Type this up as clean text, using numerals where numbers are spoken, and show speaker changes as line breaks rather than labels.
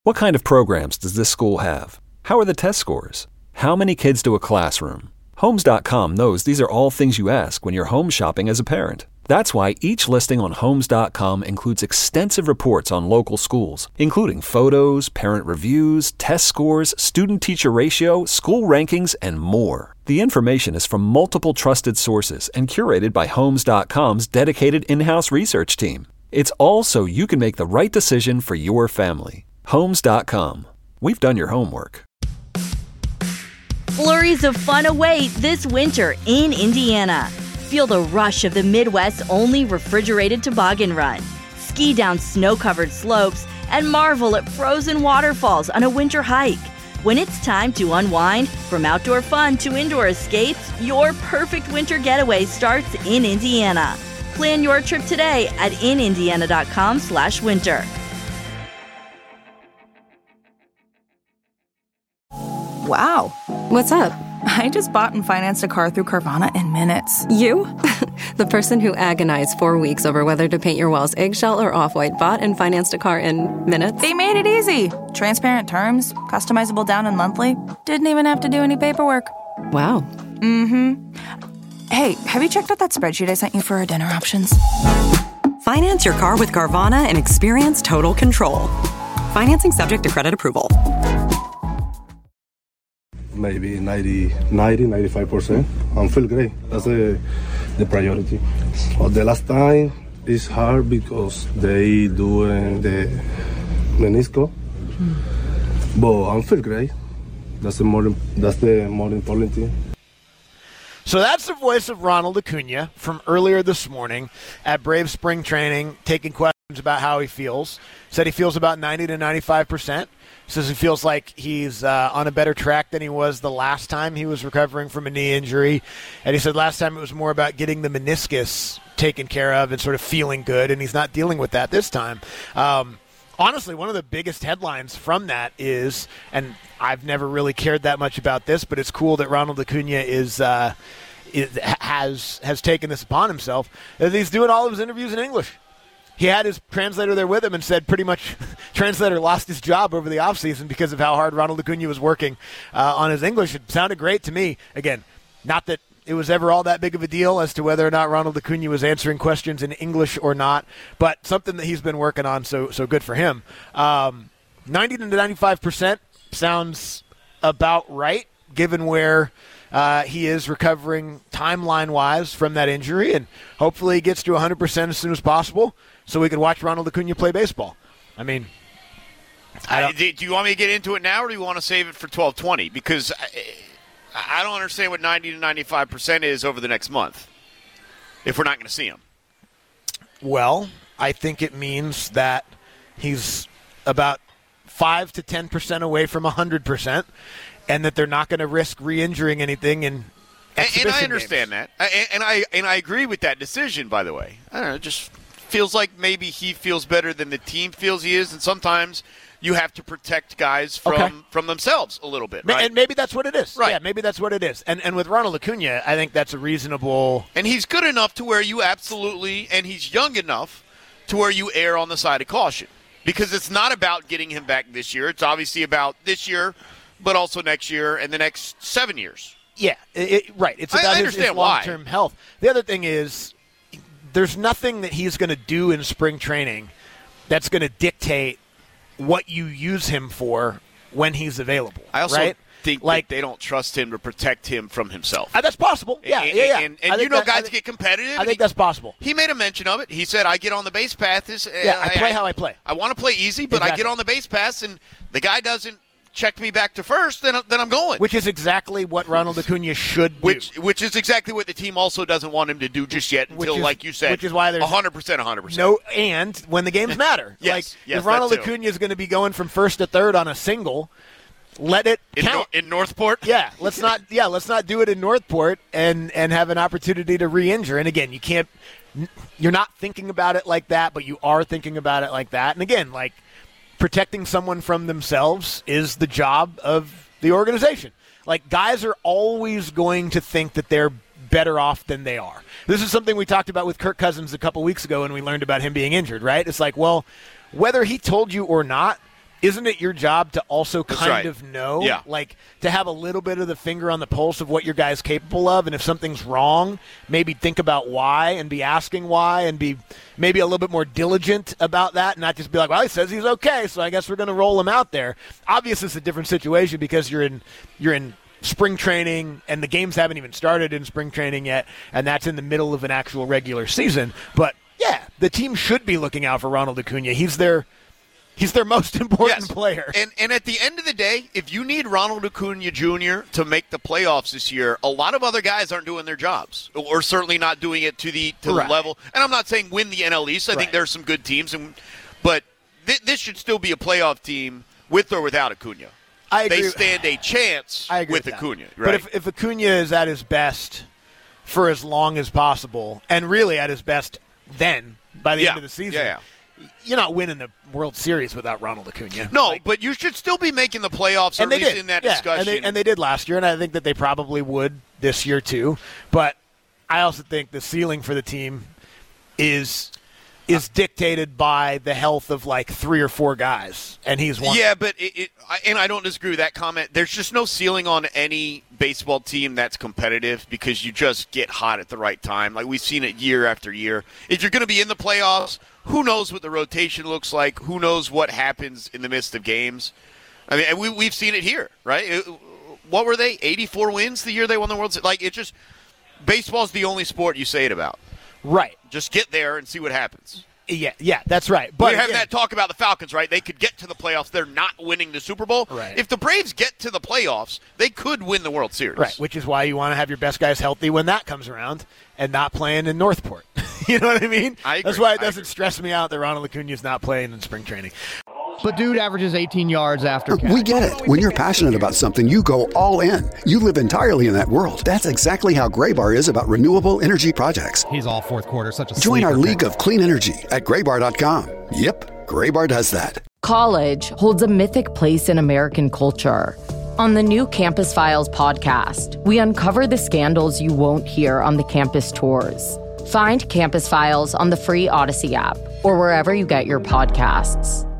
What kind of programs does this school have? How are the test scores? How many kids do a classroom? Homes.com knows these are all things you ask when you're home shopping as a parent. That's why each listing on Homes.com includes extensive reports on local schools, including photos, parent reviews, test scores, student-teacher ratio, school rankings, and more. The information is from multiple trusted sources and curated by Homes.com's dedicated in-house research team. It's all so you can make the right decision for your family. Homes.com. We've done your homework.
Flurries of fun await this winter in Indiana. Feel the rush of the Midwest's only refrigerated toboggan run. Ski down snow-covered slopes and marvel at frozen waterfalls on a winter hike. When it's time to unwind, from outdoor fun to indoor escapes, your perfect winter getaway starts in Indiana. Plan your trip today at inindiana.com/winter.
Wow.
What's up?
I just bought and financed a car through Carvana in minutes.
You? The person who agonized 4 weeks over whether to paint your walls eggshell or off-white bought and financed a car in minutes?
They made it easy. Transparent terms, customizable down and monthly. Didn't even have to do any paperwork.
Wow.
Mm-hmm. Hey, have you checked out that spreadsheet I sent you for our dinner options?
Finance your car with Carvana and experience total control. Financing subject to credit approval.
Maybe 95%. I feel great. That's the priority. But the last time it's hard because they doing the menisco. But I feel great. That's the more important thing.
So that's the voice of Ronald Acuna from earlier this morning at Brave Spring Training, taking questions about how he feels. Said he feels about 90 to 95%. Says he feels like he's on a better track than he was the last time he was recovering from a knee injury. And he said last time it was more about getting the meniscus taken care of and sort of feeling good, and he's not dealing with that this time. Honestly, one of the biggest headlines from that is, and I've never really cared that much about this, but it's cool that Ronald Acuna has taken this upon himself, that he's doing all of his interviews in English. He had his translator there with him and said pretty much translator lost his job over the offseason because of how hard Ronald Acuna was working on his English. It sounded great to me. Again, not that it was ever all that big of a deal as to whether or not Ronald Acuna was answering questions in English or not, but something that he's been working on, so good for him. 90 to 95% sounds about right, given where he is recovering timeline-wise from that injury, and hopefully he gets to 100% as soon as possible so we can watch Ronald Acuna play baseball. I mean,
do you want me to get into it now, or do you want to save it for 12:20? Because I don't understand what 90 to 95% is over the next month if we're not going to see him.
Well, I think it means that he's about 5 to 10% away from 100%, and that they're not going to risk re-injuring anything in exhibition
And I understand
games.
that. And I agree with that decision, by the way. I don't know, it just feels like maybe he feels better than the team feels he is, and sometimes you have to protect guys from themselves a little bit, right?
And maybe that's what it is.
Right.
Yeah, maybe that's what it is. And with Ronald Acuna, I think that's a reasonable...
And he's good enough to where you absolutely, and he's young enough to where you err on the side of caution. Because it's not about getting him back this year. It's obviously about this year, but also next year and the next 7 years.
Yeah, right. It's about his long-term health. The other thing is there's nothing that he's going to do in spring training that's going to dictate what you use him for when he's available.
I also think
like
they don't trust him to protect him from himself.
That's possible. Yeah.
And guys get competitive.
I think that's possible.
He made a mention of it. He said, I get on the base path.
I play how I play.
I want to play easy, but I get on the base pass, and the guy doesn't check me back to first, then I'm going.
Which is exactly what Ronald Acuna should do.
Which is exactly what the team also doesn't want him to do just yet until, like you said,
which is why there's
100%.
No, and when the games matter.
Yes,
if Ronald Acuna is going to be going from first to third on a single, let it count.
In Northport?
Yeah, let's not do it in Northport and have an opportunity to re-injure. And again, you're not thinking about it like that, but you are thinking about it like that. And again, like, protecting someone from themselves is the job of the organization. Like, guys are always going to think that they're better off than they are. This is something we talked about with Kirk Cousins a couple weeks ago when we learned about him being injured, right? It's like, well, whether he told you or not, isn't it your job to also kind
right.
of know,
Yeah.
like to have a little bit of the finger on the pulse of what your guy's capable of, and if something's wrong, maybe think about why and be asking why and be maybe a little bit more diligent about that, and not just be like, well, he says he's okay, so I guess we're going to roll him out there. Obviously, it's a different situation because you're in spring training, and the games haven't even started in spring training yet, and that's in the middle of an actual regular season. But yeah, the team should be looking out for Ronald Acuna. He's their most important player.
And at the end of the day, if you need Ronald Acuna Jr. to make the playoffs this year, a lot of other guys aren't doing their jobs, or certainly not doing it to the level. And I'm not saying win the NL East. I think there's some good teams, but this should still be a playoff team with or without Acuna.
I agree.
They stand a chance with Acuna. Right?
But if Acuna is at his best for as long as possible, and really at his best then, by the end of the season, you're not winning the World Series without Ronald Acuna.
No, but you should still be making the playoffs, or at least in that discussion.
And they did last year, and I think that they probably would this year too. But I also think the ceiling for the team is dictated by the health of like 3 or 4 guys, and he's one.
Yeah, but and I don't disagree with that comment. There's just no ceiling on any baseball team that's competitive because you just get hot at the right time. Like we've seen it year after year. If you're going to be in the playoffs, who knows what the rotation looks like? Who knows what happens in the midst of games? I mean, and we've seen it here, right? What were they? 84 wins the year they won the World Series? Like, it just – baseball's the only sport you say it about.
Right.
Just get there and see what happens.
Yeah, that's right. But
we have that talk about the Falcons, right? They could get to the playoffs. They're not winning the Super Bowl.
Right.
If the Braves get to the playoffs, they could win the World Series.
Right, which is why you want to have your best guys healthy when that comes around and not playing in Northport. You know what I mean?
I agree.
That's why it doesn't stress me out that Ronald Acuna is not playing in spring training.
But dude averages 18 yards after catch.
We get it. When you're passionate about something, you go all in. You live entirely in that world. That's exactly how Graybar is about renewable energy projects.
He's all fourth quarter, such a
Join our
sleeper
league of clean energy at Graybar.com. Yep, Graybar does that.
College holds a mythic place in American culture. On the new Campus Files podcast, we uncover the scandals you won't hear on the campus tours. Find Campus Files on the free Odyssey app or wherever you get your podcasts.